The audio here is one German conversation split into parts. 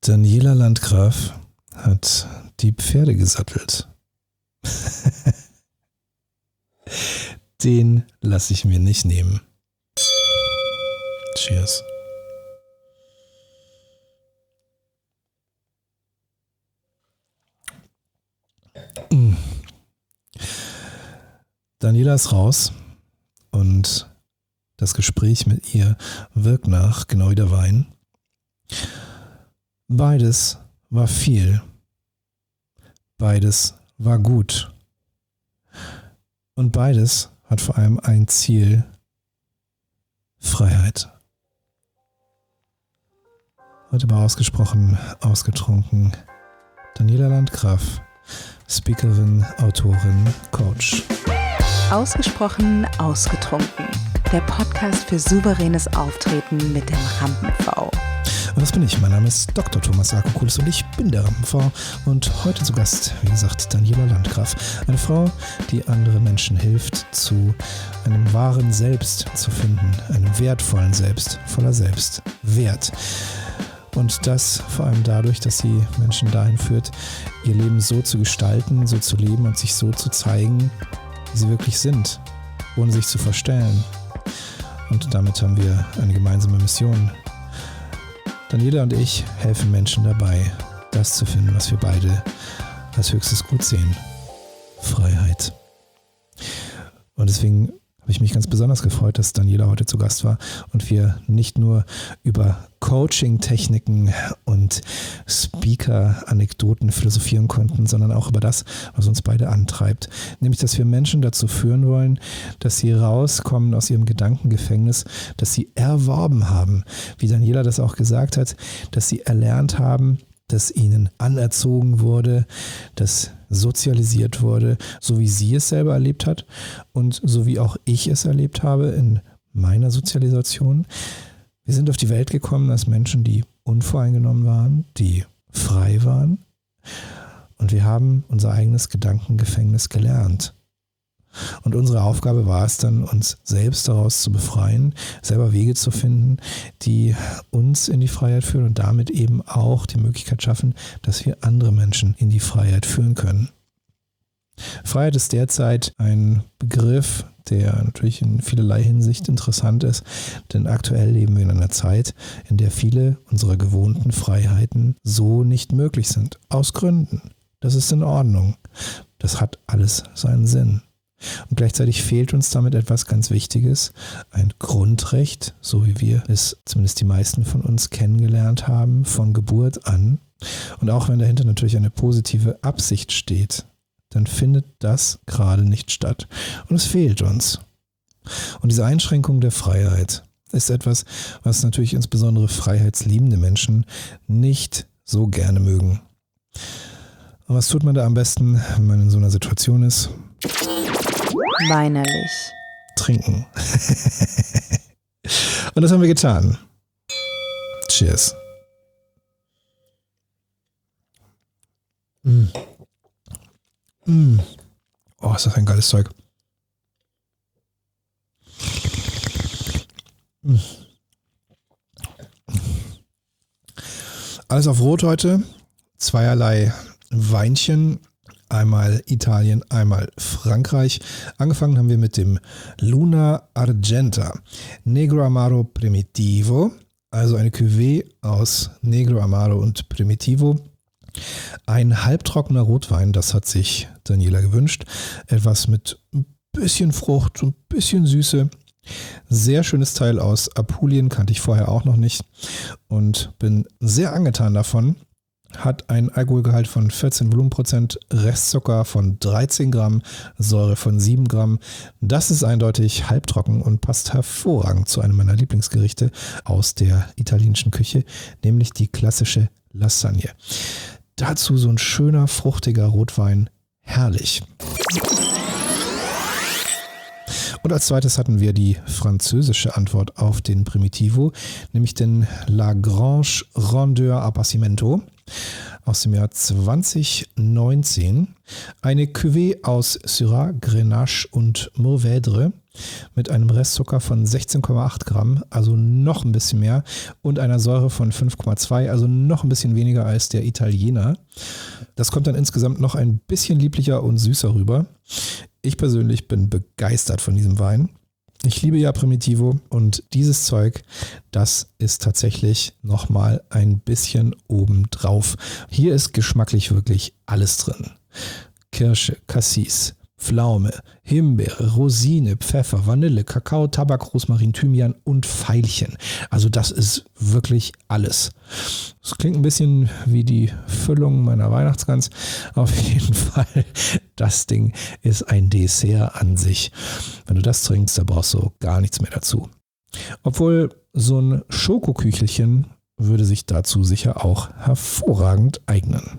Daniela Landgraf hat die Pferde gesattelt. Den lasse ich mir nicht nehmen. Cheers. Daniela ist raus und das Gespräch mit ihr wirkt nach, genau wie der Wein. Beides war viel. Beides war gut. Und beides hat vor allem ein Ziel: Freiheit. Heute war ausgesprochen, ausgetrunken. Daniela Landgraf, Speakerin, Autorin, Coach. Ausgesprochen, ausgetrunken. Der Podcast für souveränes Auftreten mit dem Rampen-V. Und das bin ich. Mein Name ist Dr. Thomas Sarkokulis und ich bin der Rampen-V. Und heute zu Gast, wie gesagt, Daniela Landgraf. Eine Frau, die anderen Menschen hilft, zu einem wahren Selbst zu finden. Einem wertvollen Selbst, voller Selbstwert. Und das vor allem dadurch, dass sie Menschen dahin führt, ihr Leben so zu gestalten, so zu leben und sich so zu zeigen, wie sie wirklich sind, ohne sich zu verstellen. Und damit haben wir eine gemeinsame Mission. Daniela und ich helfen Menschen dabei, das zu finden, was wir beide als höchstes Gut sehen: Freiheit. Und deswegen habe ich mich ganz besonders gefreut, dass Daniela heute zu Gast war und wir nicht nur über Coaching-Techniken und Speaker-Anekdoten philosophieren konnten, sondern auch über das, was uns beide antreibt. Nämlich, dass wir Menschen dazu führen wollen, dass sie rauskommen aus ihrem Gedankengefängnis, dass sie erworben haben, wie Daniela das auch gesagt hat, dass sie erlernt haben, dass ihnen anerzogen wurde, dass sozialisiert wurde, so wie sie es selber erlebt hat und so wie auch ich es erlebt habe in meiner Sozialisation. Wir sind auf die Welt gekommen als Menschen, die unvoreingenommen waren, die frei waren, und wir haben unser eigenes Gedankengefängnis gelernt. Und unsere Aufgabe war es dann, uns selbst daraus zu befreien, selber Wege zu finden, die uns in die Freiheit führen und damit eben auch die Möglichkeit schaffen, dass wir andere Menschen in die Freiheit führen können. Freiheit ist derzeit ein Begriff, der natürlich in vielerlei Hinsicht interessant ist, denn aktuell leben wir in einer Zeit, in der viele unserer gewohnten Freiheiten so nicht möglich sind. Aus Gründen. Das ist in Ordnung. Das hat alles seinen Sinn. Und gleichzeitig fehlt uns damit etwas ganz Wichtiges, ein Grundrecht, so wie wir es zumindest die meisten von uns kennengelernt haben, von Geburt an. Und auch wenn dahinter natürlich eine positive Absicht steht, dann findet das gerade nicht statt. Und es fehlt uns. Und diese Einschränkung der Freiheit ist etwas, was natürlich insbesondere freiheitsliebende Menschen nicht so gerne mögen. Und was tut man da am besten, wenn man in so einer Situation ist? Weinerlich. Trinken. Und das haben wir getan. Cheers. Oh, ist das ein geiles Zeug. Alles auf Rot heute. Zweierlei Weinchen. Einmal Italien, einmal Frankreich. Angefangen haben wir mit dem Luna Argenta Negro Amaro Primitivo, also eine Cuvée aus Negro Amaro und Primitivo. Ein halbtrockener Rotwein, das hat sich Daniela gewünscht. Etwas mit ein bisschen Frucht, ein bisschen Süße. Sehr schönes Teil aus Apulien, kannte ich vorher auch noch nicht und bin sehr angetan davon. Hat einen Alkoholgehalt von 14 Volumenprozent, Restzucker von 13 Gramm, Säure von 7 Gramm. Das ist eindeutig halbtrocken und passt hervorragend zu einem meiner Lieblingsgerichte aus der italienischen Küche, nämlich die klassische Lasagne. Dazu so ein schöner, fruchtiger Rotwein, herrlich. Und als zweites hatten wir die französische Antwort auf den Primitivo, nämlich den La Grange Rondeur Appassimento aus dem Jahr 2019. Eine Cuvée aus Syrah, Grenache und Mourvèdre. mit einem Restzucker von 16,8 Gramm, also noch ein bisschen mehr, und einer Säure von 5,2, also noch ein bisschen weniger als der Italiener. Das kommt dann insgesamt noch ein bisschen lieblicher und süßer rüber. Ich persönlich bin begeistert von diesem Wein. Ich liebe ja Primitivo und dieses Zeug, das ist tatsächlich nochmal ein bisschen obendrauf. Hier ist geschmacklich wirklich alles drin. Kirsche, Cassis, Pflaume, Himbeere, Rosine, Pfeffer, Vanille, Kakao, Tabak, Rosmarin, Thymian und Veilchen. Also das ist wirklich alles. Das klingt ein bisschen wie die Füllung meiner Weihnachtsgans. Auf jeden Fall, das Ding ist ein Dessert an sich. Wenn du das trinkst, da brauchst du gar nichts mehr dazu. Obwohl so ein Schokoküchelchen würde sich dazu sicher auch hervorragend eignen.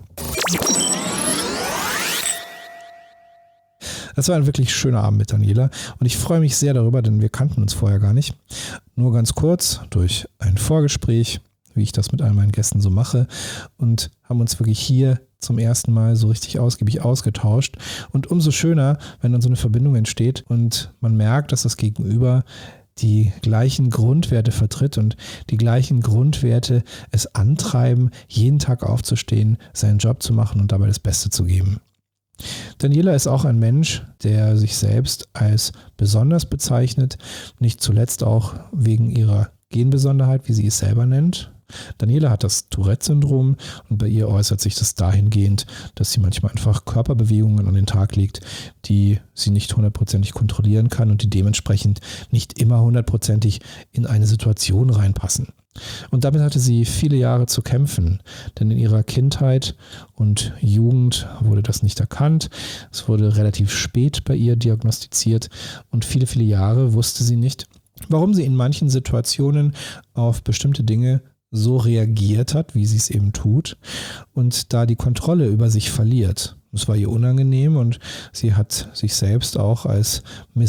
Das war ein wirklich schöner Abend mit Daniela und ich freue mich sehr darüber, denn wir kannten uns vorher gar nicht. Nur ganz kurz durch ein Vorgespräch, wie ich das mit all meinen Gästen so mache, und haben uns wirklich hier zum ersten Mal so richtig ausgiebig ausgetauscht. Und umso schöner, wenn dann so eine Verbindung entsteht und man merkt, dass das Gegenüber die gleichen Grundwerte vertritt und die gleichen Grundwerte es antreiben, jeden Tag aufzustehen, seinen Job zu machen und dabei das Beste zu geben. Daniela ist auch ein Mensch, der sich selbst als besonders bezeichnet, nicht zuletzt auch wegen ihrer Genbesonderheit, wie sie es selber nennt. Daniela hat das Tourette-Syndrom und bei ihr äußert sich das dahingehend, dass sie manchmal einfach Körperbewegungen an den Tag legt, die sie nicht hundertprozentig kontrollieren kann und die dementsprechend nicht immer hundertprozentig in eine Situation reinpassen. Und damit hatte sie viele Jahre zu kämpfen, denn in ihrer Kindheit und Jugend wurde das nicht erkannt. Es wurde relativ spät bei ihr diagnostiziert und viele, viele Jahre wusste sie nicht, warum sie in manchen Situationen auf bestimmte Dinge so reagiert hat, wie sie es eben tut und da die Kontrolle über sich verliert. Es war ihr unangenehm und sie hat sich selbst auch als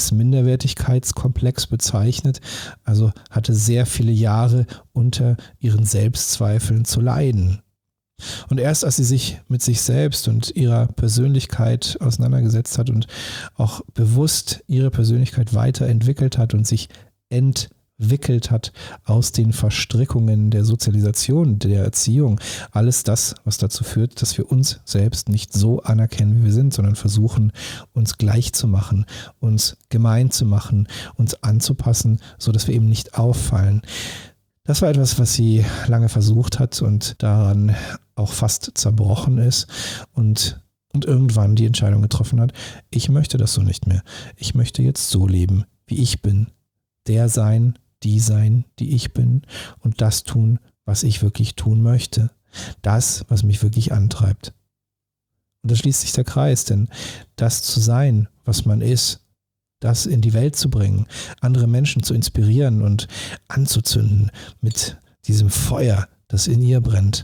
Minderwertigkeitskomplex bezeichnet, also hatte sehr viele Jahre unter ihren Selbstzweifeln zu leiden. Und erst als sie sich mit sich selbst und ihrer Persönlichkeit auseinandergesetzt hat und auch bewusst ihre Persönlichkeit weiterentwickelt hat und sich entwickelt hat aus den Verstrickungen der Sozialisation, der Erziehung, alles das, was dazu führt, dass wir uns selbst nicht so anerkennen, wie wir sind, sondern versuchen, uns gleich zu machen, uns gemein zu machen, uns anzupassen, sodass wir eben nicht auffallen. Das war etwas, was sie lange versucht hat und daran auch fast zerbrochen ist und irgendwann die Entscheidung getroffen hat, ich möchte das so nicht mehr. Ich möchte jetzt so leben, wie ich bin. Der sein, die ich bin und das tun, was ich wirklich tun möchte. Das, was mich wirklich antreibt. Und da schließt sich der Kreis, denn das zu sein, was man ist, das in die Welt zu bringen, andere Menschen zu inspirieren und anzuzünden mit diesem Feuer, das in ihr brennt,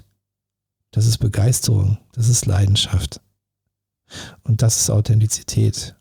das ist Begeisterung, das ist Leidenschaft. Und das ist Authentizität.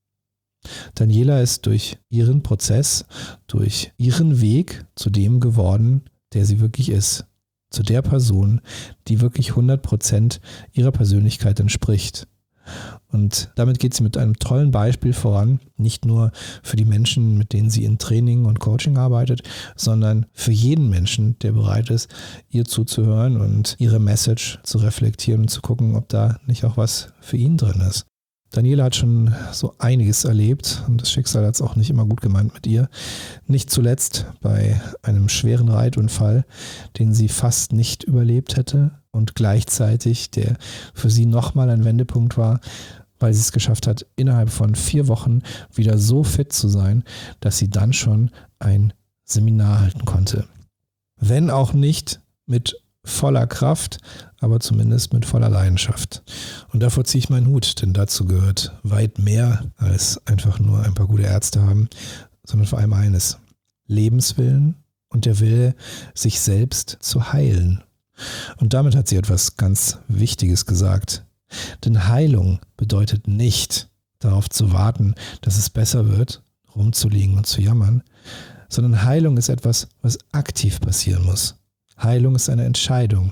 Daniela ist durch ihren Prozess, durch ihren Weg zu dem geworden, der sie wirklich ist. Zu der Person, die wirklich 100% ihrer Persönlichkeit entspricht. Und damit geht sie mit einem tollen Beispiel voran, nicht nur für die Menschen, mit denen sie in Training und Coaching arbeitet, sondern für jeden Menschen, der bereit ist, ihr zuzuhören und ihre Message zu reflektieren und zu gucken, ob da nicht auch was für ihn drin ist. Daniela hat schon so einiges erlebt und das Schicksal hat es auch nicht immer gut gemeint mit ihr. Nicht zuletzt bei einem schweren Reitunfall, den sie fast nicht überlebt hätte und gleichzeitig der für sie nochmal ein Wendepunkt war, weil sie es geschafft hat, innerhalb von 4 Wochen wieder so fit zu sein, dass sie dann schon ein Seminar halten konnte. Wenn auch nicht mit voller Kraft, aber zumindest mit voller Leidenschaft. Und davor ziehe ich meinen Hut, denn dazu gehört weit mehr als einfach nur ein paar gute Ärzte haben, sondern vor allem eines: Lebenswillen und der Wille, sich selbst zu heilen. Und damit hat sie etwas ganz Wichtiges gesagt. Denn Heilung bedeutet nicht, darauf zu warten, dass es besser wird, rumzuliegen und zu jammern, sondern Heilung ist etwas, was aktiv passieren muss. Heilung ist eine Entscheidung,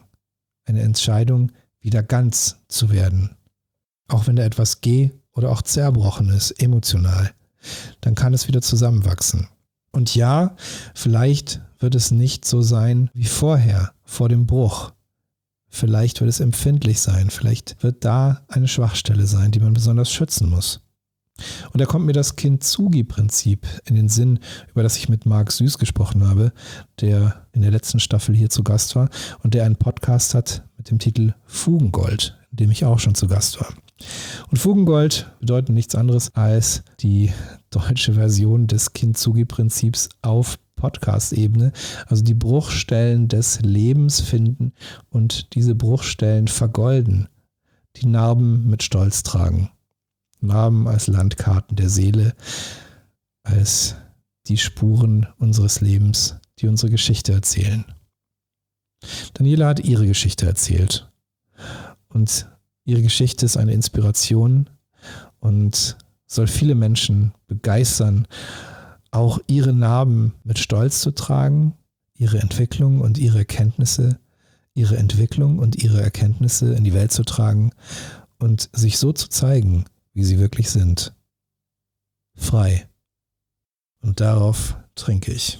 wieder ganz zu werden. Auch wenn da etwas oder auch zerbrochen ist, emotional. dann kann es wieder zusammenwachsen. Und ja, vielleicht wird es nicht so sein wie vorher, vor dem Bruch. Vielleicht wird es empfindlich sein, vielleicht wird da eine Schwachstelle sein, die man besonders schützen muss. Und da kommt mir das Kintsugi-Prinzip in den Sinn, über das ich mit Marc Süß gesprochen habe, der in der letzten Staffel hier zu Gast war und der einen Podcast hat mit dem Titel Fugengold, in dem ich auch schon zu Gast war. Und Fugengold bedeutet nichts anderes als die deutsche Version des Kintsugi-Prinzips auf Podcast-Ebene, also die Bruchstellen des Lebens finden und diese Bruchstellen vergolden, die Narben mit Stolz tragen. Narben als Landkarten der Seele, als die Spuren unseres Lebens, die unsere Geschichte erzählen. Daniela hat ihre Geschichte erzählt und ihre Geschichte ist eine Inspiration und soll viele Menschen begeistern, auch ihre Narben mit Stolz zu tragen, ihre Entwicklung und ihre Erkenntnisse, ihre Entwicklung und ihre Erkenntnisse in die Welt zu tragen und sich so zu zeigen, wie sie wirklich sind. Frei. Und darauf trinke ich.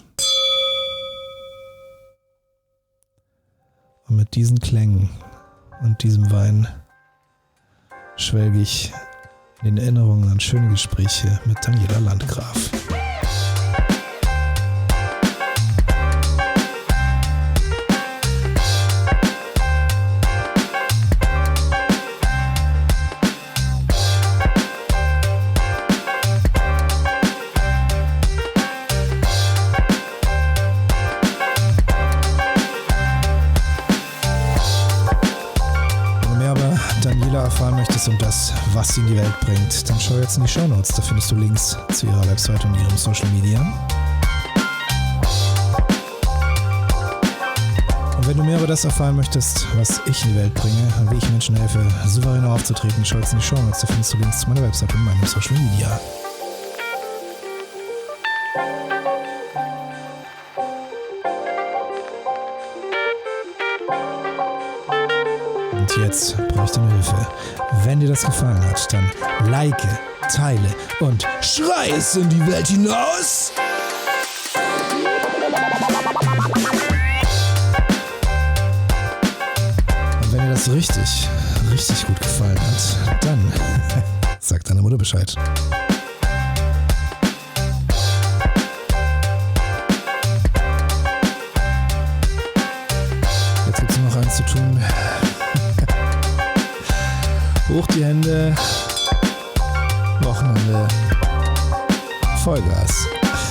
Und mit diesen Klängen und diesem Wein schwelge ich in den Erinnerungen an schöne Gespräche mit Daniela Landgraf. Erfahren möchtest um das, was sie in die Welt bringt, dann schau jetzt in die Shownotes. Da findest du Links zu ihrer Website und ihrem Social Media. Und wenn du mehr über das erfahren möchtest, was ich in die Welt bringe und wie ich Menschen helfe, souveräner aufzutreten, schau jetzt in die Shownotes. Da findest du Links zu meiner Website und meinem Social Media. Jetzt brauche ich deine Hilfe. Wenn dir das gefallen hat, dann like, teile und schrei es in die Welt hinaus! Und wenn dir das richtig gut gefallen hat, dann sag deiner Mutter Bescheid. Jetzt gibt es noch eins zu tun. Hoch die Hände, Wochenende, Vollgas.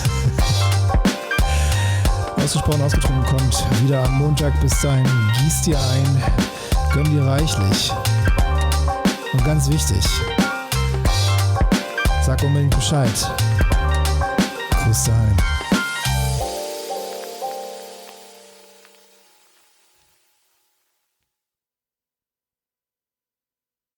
Ausgesprochen, ausgetrunken kommt wieder am Montag. Bis dahin, gieß dir ein, gönn dir reichlich. Und ganz wichtig, sag unbedingt Bescheid. Gruß daheim.